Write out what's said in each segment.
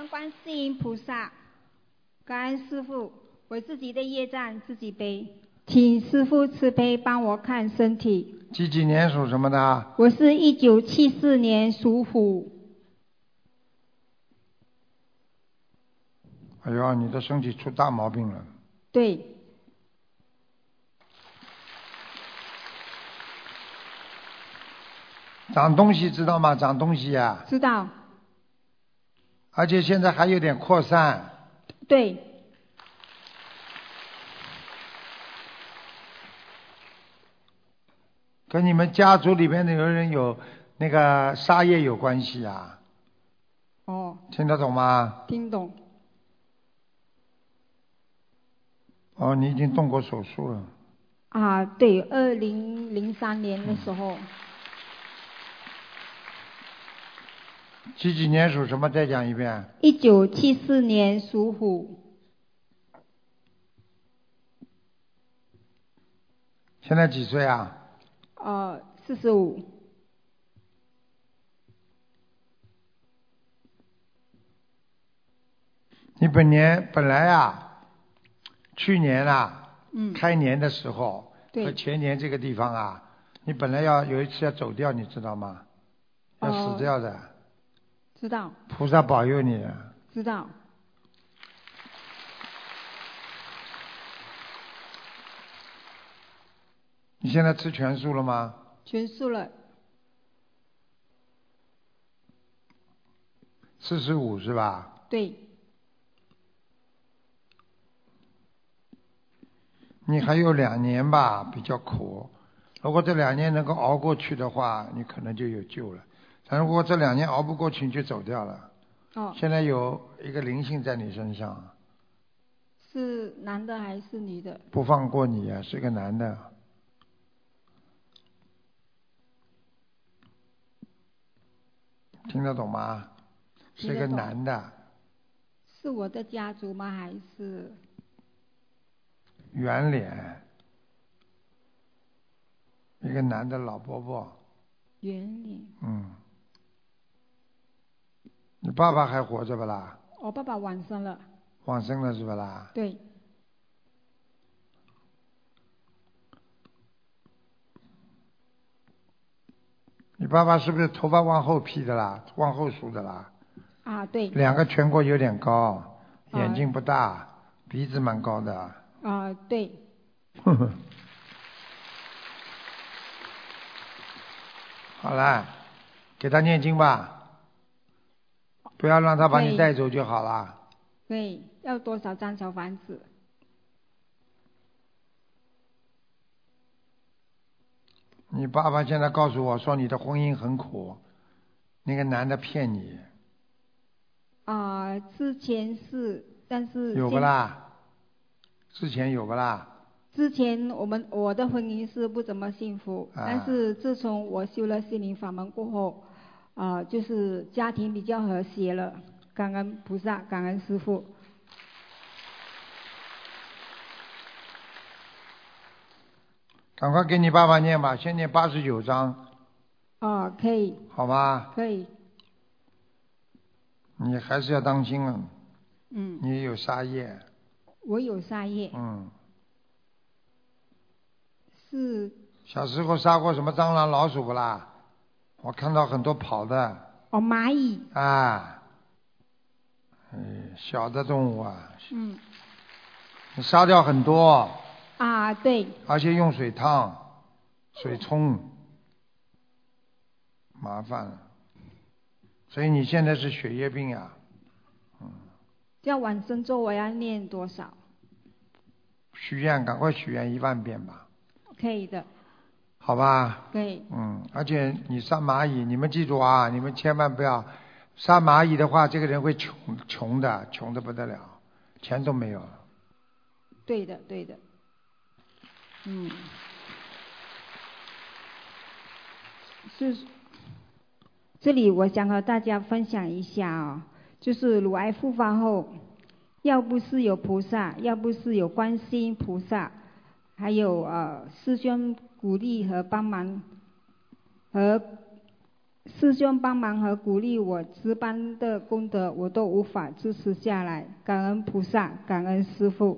恩观世音菩萨，感恩师父，我自己的业障自己背，请师父慈悲帮我看身体。 几年属什么的？ 我是1974年属虎。 哎呦，你的身体出大毛病了。 对。 长东西知道吗？长东西呀。 知道。 而且现在还有点扩散。 对。 跟你们家族里面的有人有那个杀业有关系啊。 哦。 听得懂吗？ 听懂。 哦，你已经动过手术了。 啊，对，2003年的时候。 几年属什么？再讲一遍。 1974年属虎。 现在几岁啊 ？45。 你本来啊，去年啊，开年的时候和前年这个地方啊，你本来有一次要走掉，你知道吗？要死掉的。 知道。 菩萨保佑你。 知道。 你现在吃全素了吗？ 全素了。 45是吧？ 对。 你还有2年吧，比较苦。如果这2年能够熬过去的话，你可能就有救了。但如果这2年熬不过去，你就走掉了。 哦。 现在有一个灵性在你身上。 是男的还是女的？ 不放过你啊，是个男的。听得懂吗？是个男的。 是我的家族吗？还是？ 圆脸，一个男的老伯伯。 圆脸。 你爸爸还活着不啦？ 我爸爸往生了。 往生了是不啦？ 对。 你爸爸是不是头发往后披的啦？往后梳的啦？ 啊，对。 2个颧骨有点高，眼睛不大，鼻子蛮高的。 啊，对。 呵呵。好了，给他念经吧，不要让他把你带走就好了。 对，要多少张小房子？ 你爸爸现在告诉我说你的婚姻很苦，那个男的骗你。 之前是，但是有不啦？之前有不啦？ 之前我的婚姻是不怎么幸福，但是自从我修了心灵法门过后，就是家庭比较和谐了，感恩菩萨，感恩师父。 赶快给你爸爸念吧，先念89章。 可以。 好吧。 可以。 你还是要当心啊。你有杀业。 我有杀业。是。 小时候杀过什么蟑螂、老鼠不啦？我看到很多跑的。 蚂蚁。 小的动物啊。你杀掉很多。 对。 而且用水烫、水冲，麻烦了。所以你现在是血液病呀。 要往生咒我要念多少？ 许愿，赶快许愿10000遍吧。 可以的。 好吧。 可以。 而且你杀蚂蚁，你们记住啊，你们千万不要杀蚂蚁的话，这个人会穷的不得了，钱都没有了。 对的，对的。这里我想和大家分享一下就是乳癌复发后，要不是有菩萨，要不是有观世音菩萨，还有师兄鼓励和帮忙，和师兄帮忙和鼓励我值班的功德，我都无法支持下来。感恩菩萨，感恩师父。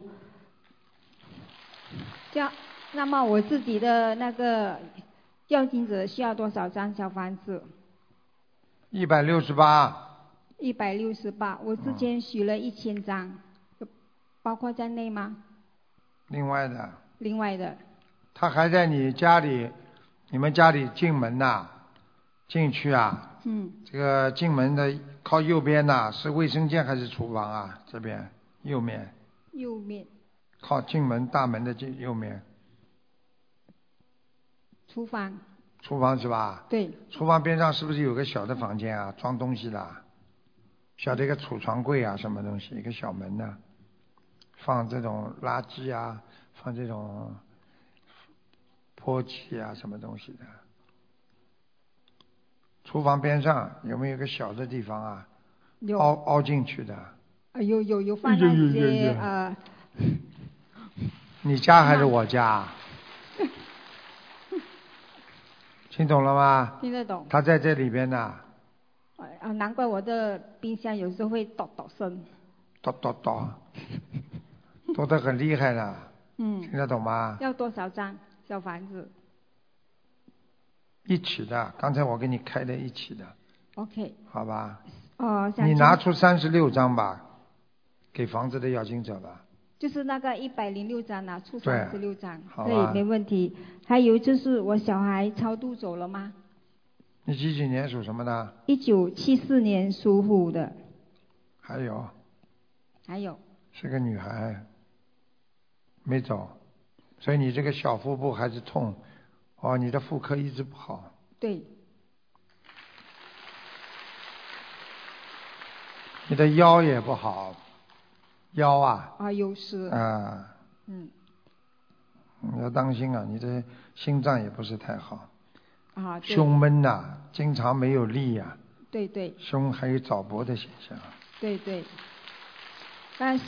那么我自己的那个要经者需要多少张小房子 ？168。 168，我之前许了1000张，包括在内吗？ 另外的。 另外的。 他还在你家里，你们家里进门呐，进去啊。这个进门的靠右边呐，是卫生间还是厨房啊？这边右面。 右面。 靠进门大门的右面。 厨房。 厨房是吧？ 对。 厨房边上是不是有个小的房间啊？装东西的，小的一个储藏柜啊，什么东西？一个小门呢，放这种垃圾啊，放这种簸箕啊，什么东西的。厨房边上有没有个小的地方啊？ 有。 凹进去的。 有放那些你家还是我家？听懂了吗？ 听得懂。 他在这里边呢。 难怪我的冰箱有时候会咚咚声。 咚咚咚，咚得很厉害的。听得懂吗？ 要多少张小房子？ 一起的，刚才我给你开的一起的。 OK。 好吧。你拿出36张吧，给房子的要经者吧。 就是那个106张拿出36张， 可以， 没问题。还有就是我小孩超度走了吗？ 你几年属什么的 ？1974年属虎的。 还有。是个女孩，没走，所以你这个小腹部还是痛。你的妇科一直不好。 对。 你的腰也不好。腰啊。 有事。 你要当心啊，你的心脏也不是太好。 胸闷呐，经常没有力呀。 对。 胸还有早搏的现象。 对。但是。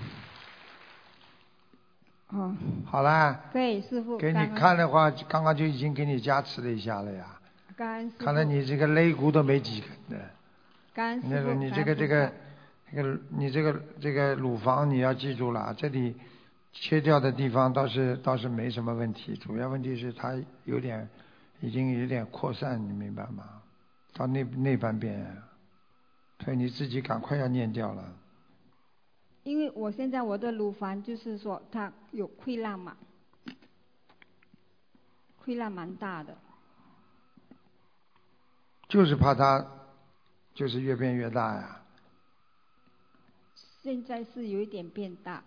好啦。 对，师父。 给你看的话，刚刚就已经给你加持了一下了呀。 感恩师父。 看来你这个肋骨都没几根的。 感恩师父。 你这个乳房你要记住了，这里切掉的地方倒是没什么问题，主要问题是它已经有点扩散，你明白吗？到内半边，所以你自己赶快要念掉了。 因为我现在我的乳房就是说它有溃烂嘛，溃烂蛮大的。 就是怕它就是越变越大呀。 现在是有一点变大。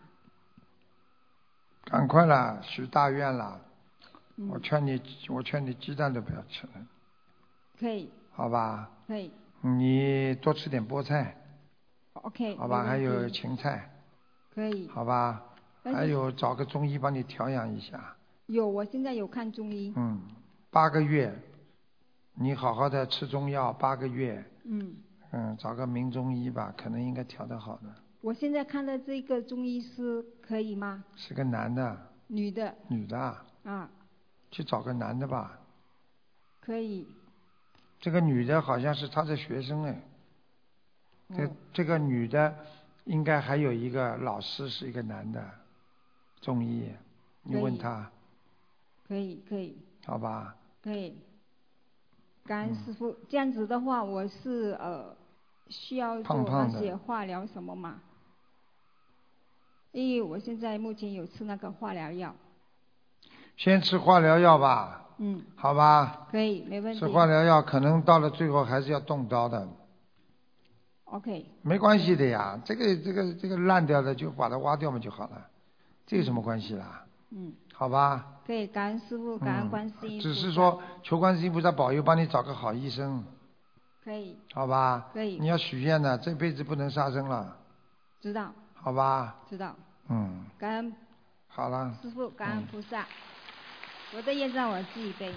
赶快啦，许大愿啦。我劝你鸡蛋都不要吃了。 可以。 好吧。 可以。 你多吃点菠菜。 OK。 好吧，还有芹菜。 可以。 好吧。还有找个中医帮你调养一下。 我现在有看中医。 8个月，你好好的吃中药8个月。找个名中医吧，可能应该调得好的。 我现在看的这个中医师可以吗？ 是个男的。 女的。 女的啊。去找个男的吧。 可以。 这个女的好像是他的学生哎。这个女的应该还有一个老师是一个男的，中医，你问他。 可以。 好吧。 可以。感恩师父，这样子的话，我是需要做那些化疗什么吗？因为我现在目前有吃那个化疗药。 先吃化疗药吧。好吧。 可以，没问题。 吃化疗药可能到了最后还是要动刀的。 OK。 没关系的呀，这个烂掉的就把它挖掉嘛就好了，这有什么关系啦？好吧。 可以，感恩师父，感恩观世音菩萨。 只是说求观世音菩萨保佑，帮你找个好医生。 可以。 好吧。 可以。 你要许愿的，这辈子不能杀生了。 知道。 好吧。 知道。感恩。 好了。 师父，感恩菩萨。我的业障我自己背。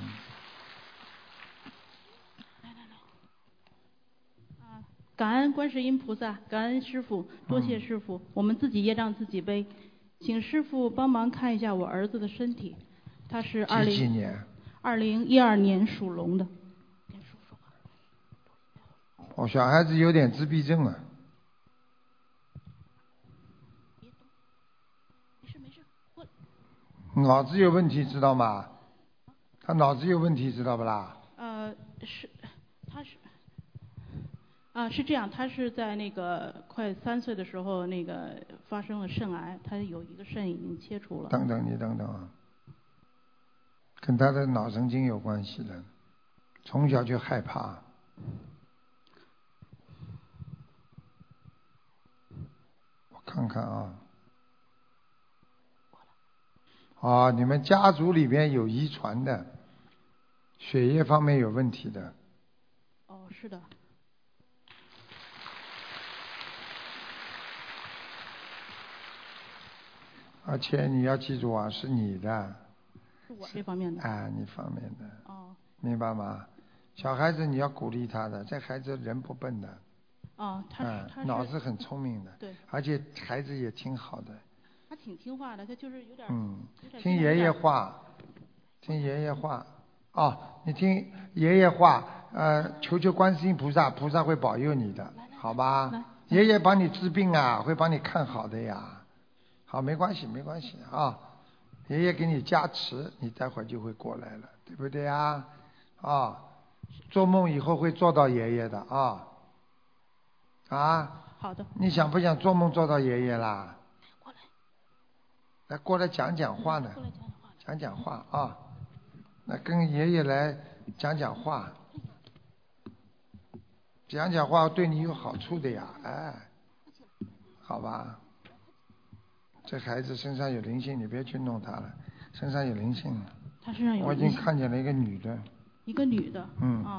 感恩观世音菩萨，感恩师父，多谢师父。我们自己业障自己背，请师父帮忙看一下我儿子的身体，他是几年 2012年属龙的。 哦，小孩子有点自闭症啊。 没事，过来。 脑子有问题，知道吗？他脑子有问题，知道不啦？ 是这样，他是在那个快3岁的时候，那个发生了肾癌，他有一个肾已经切除了。 等等，你等等啊，跟他的脑神经有关系的，从小就害怕。我看看啊。啊，你们家族里边有遗传的，血液方面有问题的。 哦，是的。 而且你要记住啊，是你的。 是我这方面的。 啊，你方面的。 哦。 明白吗？小孩子你要鼓励他的，这孩子人不笨的。 哦，他脑子很聪明的。 对。 而且孩子也挺好的。 他挺听话的，他就是有点。 听爷爷话，听爷爷话。哦，你听爷爷话，求求观世音菩萨，菩萨会保佑你的，好吧？爷爷帮你治病啊，会帮你看好的呀。好，没关系，没关系啊。爷爷给你加持，你待会儿就会过来了，对不对啊？啊，做梦以后会做到爷爷的啊。啊。 好的。 你想不想做梦做到爷爷啦？来过来讲讲话呢，讲讲话啊，来跟爷爷来讲讲话，讲讲话对你有好处的呀，哎，好吧，这孩子身上有灵性，你别去弄他了，身上有灵性。 他身上有灵性。 我已经看见了一个女的。 一个女的。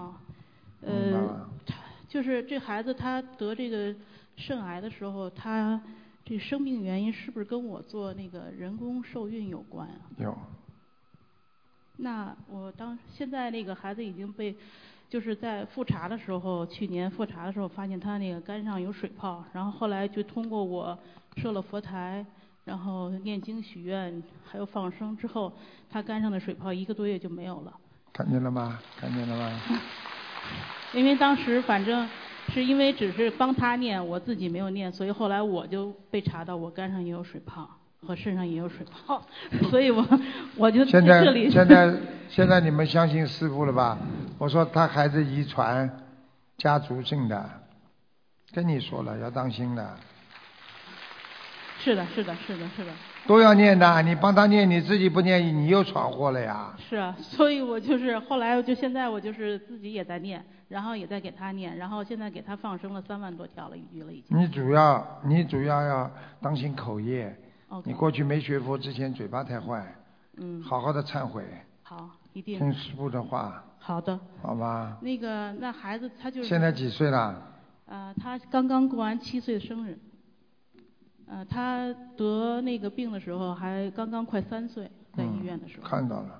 就是这孩子他得这个肾癌的时候，他这生病原因是不是跟我做那个人工受孕有关啊？ 有。 那现在那个孩子已经被，就是在复查的时候，去年复查的时候发现他那个肝上有水泡，然后后来就通过我设了佛台，然后念经许愿，还有放生之后，他肝上的水泡1个多月就没有了。 看见了吗？看见了吗？ 因为当时反正是因为只是帮他念，我自己没有念，所以后来我就被查到我肝上也有水泡和肾上也有水泡，所以我就在这里。 现在你们相信师父了吧？我说他孩子遗传家族性的，跟你说了要当心的。 是的。 都要念的，你帮他念，你自己不念，你又闯祸了呀。 是啊，所以我就是后来现在我就是自己也在念，然后也在给他念，然后现在给他放生了3万多条了，鱼了已经。你主要要当心口业。 Okay. 你过去没学佛之前嘴巴太坏。好好的忏悔。 好，一定。 听师父的话。 好的。 好吧。 那孩子他就是。 现在几岁了？ 他刚刚过完7岁的生日。他得那个病的时候还刚刚快3岁，在医院的时候。 看到了。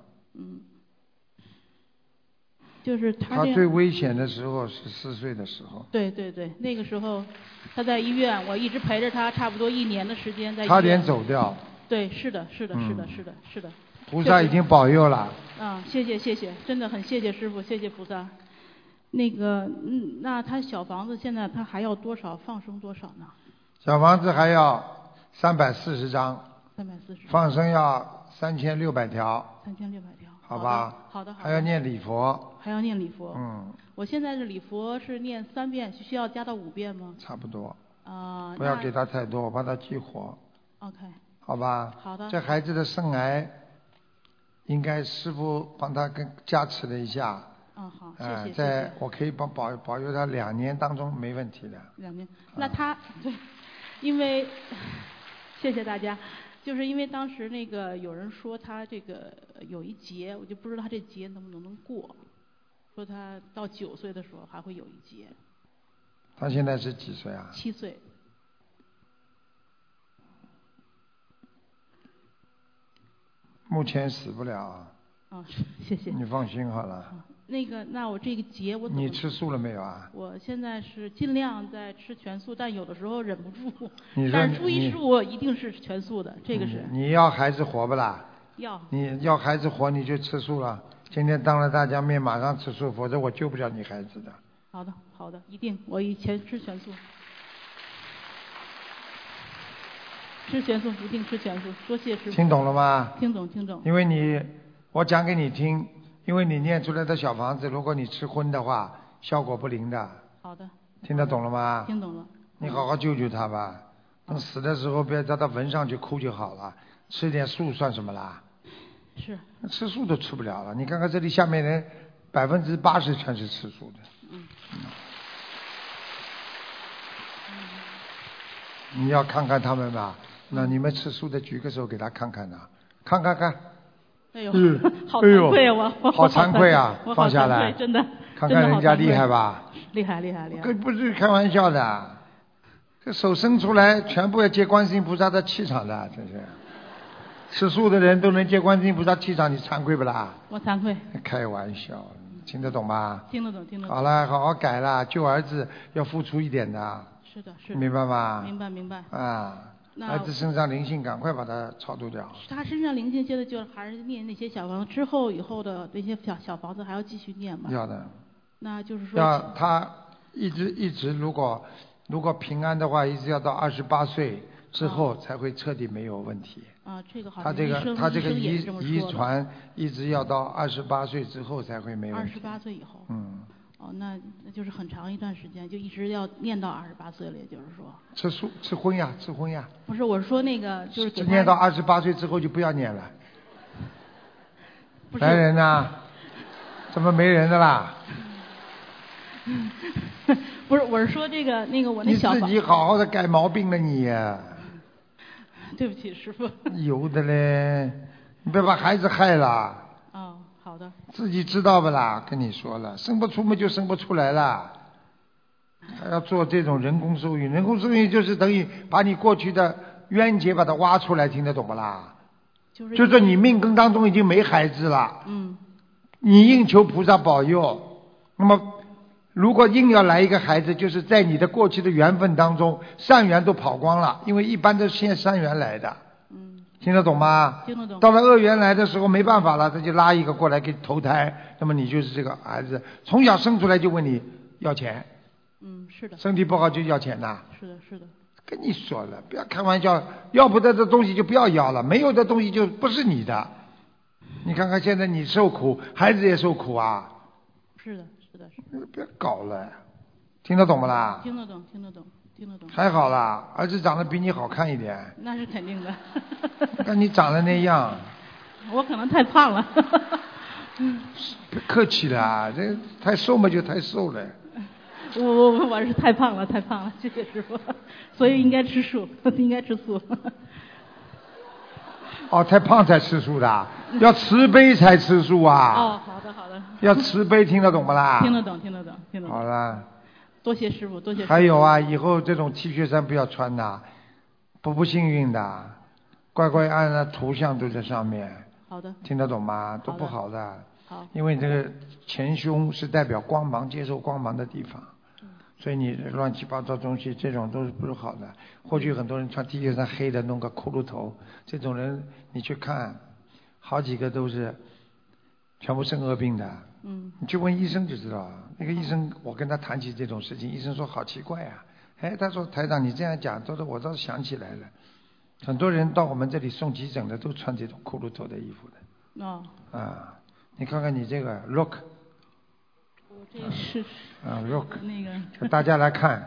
就是他最危险的时候是4岁的时候。 对，那个时候他在医院，我一直陪着他，差不多1年的时间在医院。 差点走掉。 对，是的。 菩萨已经保佑了。 谢谢，真的很谢谢师父，谢谢菩萨。那他小房子现在他还要多少放生多少呢？ 小房子还要340张。放生要3600条。 3600条。 好吧。 好的。 还要念礼佛。 我现在的礼佛是念3遍，需要加到5遍吗？ 差不多。不要给他太多，我怕他激活。 OK。 好吧。 好的。 这孩子的肾癌，应该师父帮他加持了一下。 好，谢谢。 我可以保佑他2年当中没问题的。 2年，那他对，因为谢谢大家，就是因为当时那个有人说他这个有一劫，我就不知道他这劫能不能过，说他到9岁的时候还会有一劫。 他现在是几岁啊 ？7岁。 目前死不了。 谢谢。 你放心好了。 那我这个节我你吃素了没有啊？ 我现在是尽量在吃全素，但有的时候忍不住。 但是初一十五一定是全素的，这个是。 你要孩子活不啦？ 要。 你要孩子活你就吃素了。今天当着大家面马上吃素，否则我救不了你孩子的。 好的，好的，一定，我以前吃全素。吃全素，一定吃全素。多谢师傅。 听懂了吗？ 听懂，听懂。 因为我讲给你听，因为你念出来的小房子，如果你吃荤的话，效果不灵的。 好的。 听得懂了吗？ 听懂了。 你好好救救他吧，等死的时候不要叫他闻上去哭就好了。吃点素算什么啦？ 是。 吃素都吃不了了，你看看这里下面人80%全是吃素的。你要看看他们吧，那你们吃素的举个手给他看看呐，看。 哎呦，好惭愧啊我。 好惭愧啊，放下来， 真的。 看看人家厉害吧？ 厉害。 不是开玩笑的，这手伸出来全部要接观世音菩萨的气场的，真是。吃素的人都能接观世音菩萨气场，你惭愧不啦？ 我惭愧。 开玩笑，听得懂吗？ 听得懂。 好了，好好改了，救儿子要付出一点的。 是的。 明白吗？ 明白。 啊。儿子身上灵性，赶快把它超度掉。 他身上灵性，现在就还是念那些小房子，之后以后的那些小房子还要继续念吗？ 要的。 那就是说。 要他一直如果平安的话，一直要到28岁之后才会彻底没有问题。 这个好像他这个遗传一直要到28岁之后才会没问题。 28岁以后。那就是很长一段时间，就一直要念到28岁了，也就是说。 吃荤呀。 不是，我是说那个就是给他。 念到28岁之后就不要念了。来人呐，怎么没人的啦？ 不是，我是说这个那个我那小。 你自己好好的改毛病了你。 对不起，师傅。 有的嘞，你别把孩子害了。 好的。 自己知道不啦？跟你说了，生不出嘛就生不出来了，还要做这种人工受孕。人工受孕就是等于把你过去的冤结把它挖出来，听得懂不啦？就是你命根当中已经没孩子了。你硬求菩萨保佑，那么如果硬要来一个孩子，就是在你的过去的缘分当中，善缘都跑光了，因为一般都先善缘来的。听得懂吗？ 听得懂。 到了恶缘来的时候没办法了，他就拉一个过来给投胎，那么你就是这个孩子，从小生出来就问你要钱。 是的。 身体不好就要钱呐。 是的。 跟你说了，不要开玩笑，要不得的东西就不要要了，没有的东西就不是你的。你看看现在你受苦，孩子也受苦啊。 是的。 别搞了，听得懂不啦？ 听得懂。 还好啦，儿子长得比你好看一点。 那是肯定的。 看你长得那样。 我可能太胖了。 别客气了，这太瘦嘛就太瘦了。 我是太胖了，谢谢师傅，所以应该吃素。 太胖才吃素的，要慈悲才吃素啊。 好的。 要慈悲，听得懂不啦？ 听得懂。 好了。 多谢师傅。 还有啊，以后这种 T 恤衫不要穿的，不幸运的，乖乖按的图像都在上面。 好的。 听得懂吗？都不好的。 好。 因为这个前胸是代表光芒，接受光芒的地方。所以你乱七八糟东西，这种都是不是好的。或许很多人穿 T 恤衫黑的，弄个骷髅头，这种人你去看，好几个都是全部生恶病的。你去问医生就知道。那个医生，我跟他谈起这种事情，医生说好奇怪啊。他说台长你这样讲，我倒是想起来了，很多人到我们这里送急诊的都穿这种骷髅头的衣服的。你看看你这个 look。 我这是。 look。 那个。 大家来看，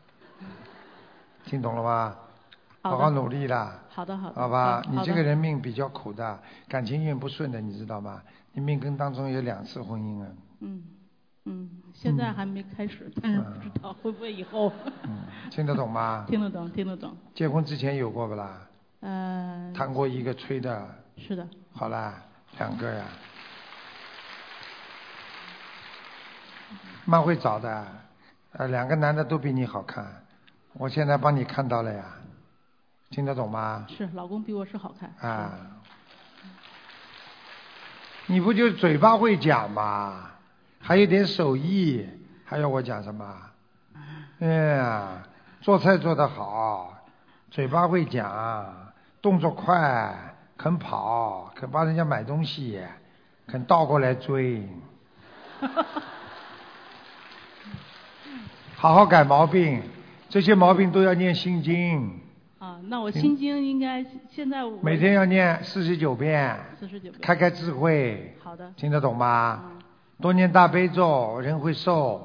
听懂了吗？ 好好努力啦。 好的。 好吧，你这个人命比较苦的，感情运不顺的，你知道吗？你命根当中有2次婚姻啊。 现在还没开始，但是不知道会不会以后。 听得懂吗？ 听得懂。 结婚之前有过不啦？谈过一个吹的。 是的。 好啦，2个呀。蛮会找的，2个男的都比你好看，我现在帮你看到了呀，听得懂吗？ 是，老公比我是好看。 你不就嘴巴会讲吗？还有点手艺，还要我讲什么？做菜做得好，嘴巴会讲，动作快，肯跑，肯帮人家买东西，肯倒过来追。 好好改毛病，这些毛病都要念心经。 啊，那我心经应该现在每天要念49遍。 49遍。 开智慧。 好的。 听得懂吗？多念大悲咒，人会瘦。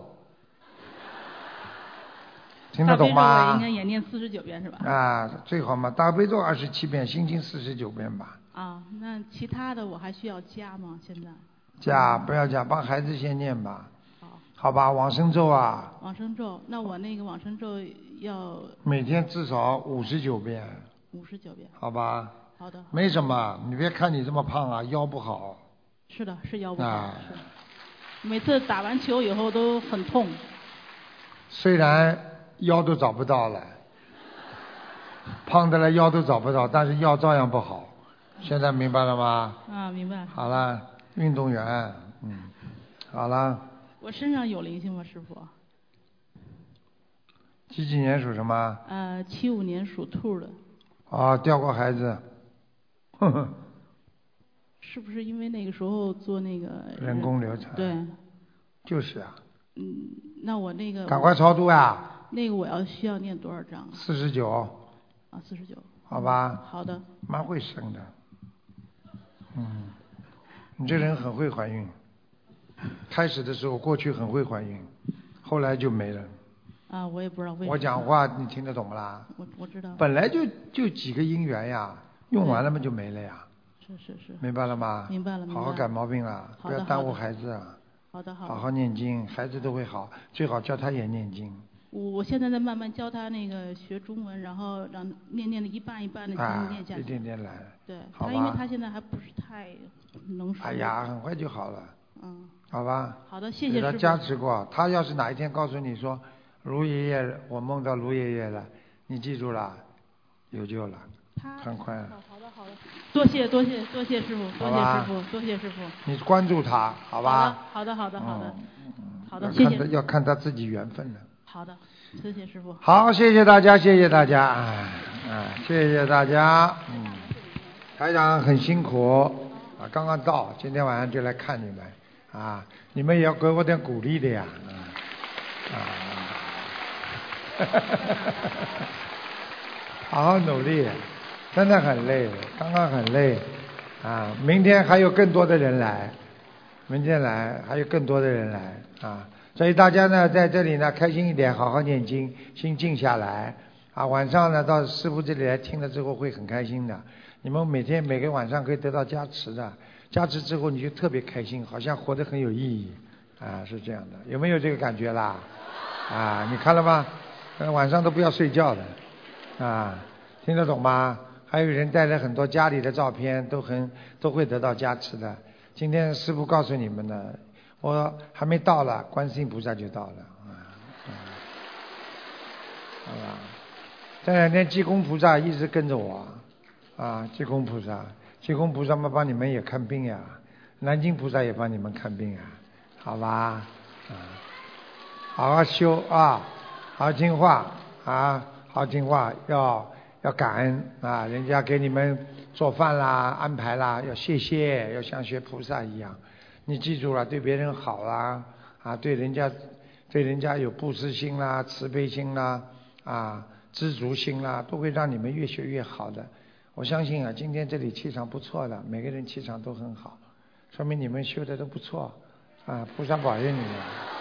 听得懂吗？ 大悲咒我应该也念49遍是吧？ 啊，最好嘛，大悲咒27遍，心经49遍吧。 啊，那其他的我还需要加吗？现在？ 加，不要加，帮孩子先念吧。好吧，往生咒啊。 往生咒，那我那个往生咒要。每天至少59遍。 59遍。 好吧。 好的。 没什么，你别看你这么胖啊，腰不好。 是的，是腰不好。是。每次打完球以后都很痛。 虽然腰都找不到了，胖的了腰都找不到，但是腰照样不好。现在明白了吗？ 啊，明白。 好了，运动员，好了。 我身上有灵性吗，师傅？ 几年属什么 ？75年属兔的。 啊，掉过孩子。呵呵。 是不是因为那个时候做那个人工流产？ 对。 就是啊。 那我那个。 赶快超度呀！ 那个我需要念多少章 ？49。 啊，49。 好吧。 好的。 蛮会生的。你这人很会怀孕。开始的时候，过去很会怀孕，后来就没了。 啊，我也不知道为什么。 我讲话你听得懂不啦？ 我知道。 本来就几个姻缘呀，用完了嘛就没了呀。 是。 明白了吗？ 明白了。 好好改毛病了，不要耽误孩子啊。 好的。 好好念经，孩子都会好，最好教他也念经。 我现在在慢慢教他那个学中文，然后让念的一半一半的经念下去。 一点点来。 对。 好吧。 因为他现在还不是太能说。 哎呀，很快就好了。好吧。 好的，谢谢师傅。 给他加持过，他要是哪一天告诉你说，卢爷爷，我梦到卢爷爷了，你记住了，有救了，很快。 好的。多谢师傅，多谢师傅。 你关注他，好吧？ 好的。好的，谢谢。 要看他自己缘分的。 好的，谢谢师傅。 好，谢谢大家，谢谢大家，谢谢大家。台长很辛苦啊，刚刚到，今天晚上就来看你们啊，你们也要给我点鼓励的呀。好好努力，真的很累，刚刚很累啊！明天还有更多的人来，还有更多的人来啊！所以大家呢，在这里呢，开心一点，好好念经，心静下来啊！晚上呢，到师父这里来听了之后会很开心的。你们每个晚上可以得到加持的，加持之后你就特别开心，好像活得很有意义啊！是这样的，有没有这个感觉啦？啊，你看了吗？晚上都不要睡觉的。啊，听得懂吗？还有人带了很多家里的照片，都会得到加持的。今天师父告诉你们的，我还没到了，观世音菩萨就到了。好吧，这2天济公菩萨一直跟着我，济公菩萨嘛帮你们也看病呀，南京菩萨也帮你们看病呀，好吧？好好修啊，好听话啊。好听话，要感恩啊！人家给你们做饭啦、安排啦，要谢谢，要像学菩萨一样。你记住了，对别人好啦，对人家有布施心啦、慈悲心啦、知足心啦，都会让你们越学越好的。我相信今天这里气场不错的，每个人气场都很好，说明你们修的都不错菩萨保佑你们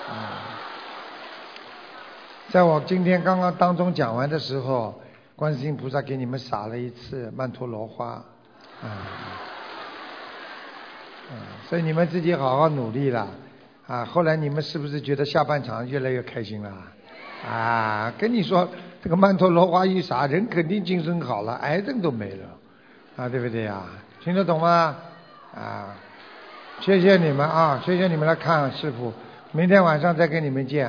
在我今天刚刚当中讲完的时候，观世音菩萨给你们洒了一次曼陀罗花，所以你们自己好好努力了，后来你们是不是觉得下半场越来越开心了？跟你说这个曼陀罗花一洒，人肯定精神好了，癌症都没了，对不对呀？听得懂吗？谢谢你们谢谢你们来看师父，明天晚上再跟你们见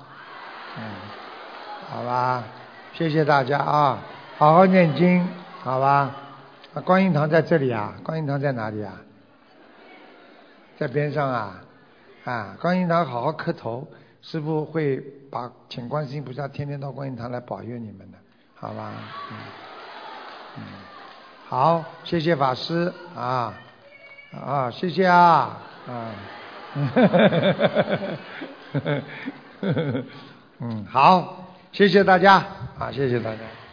好吧，谢谢大家好好念经，好吧？观音堂在这里观音堂在哪里在边上观音堂好好磕头，师父会请观世音菩萨天天到观音堂来保佑你们的，好吧？好，谢谢法师谢谢好，谢谢大家啊，谢谢大家。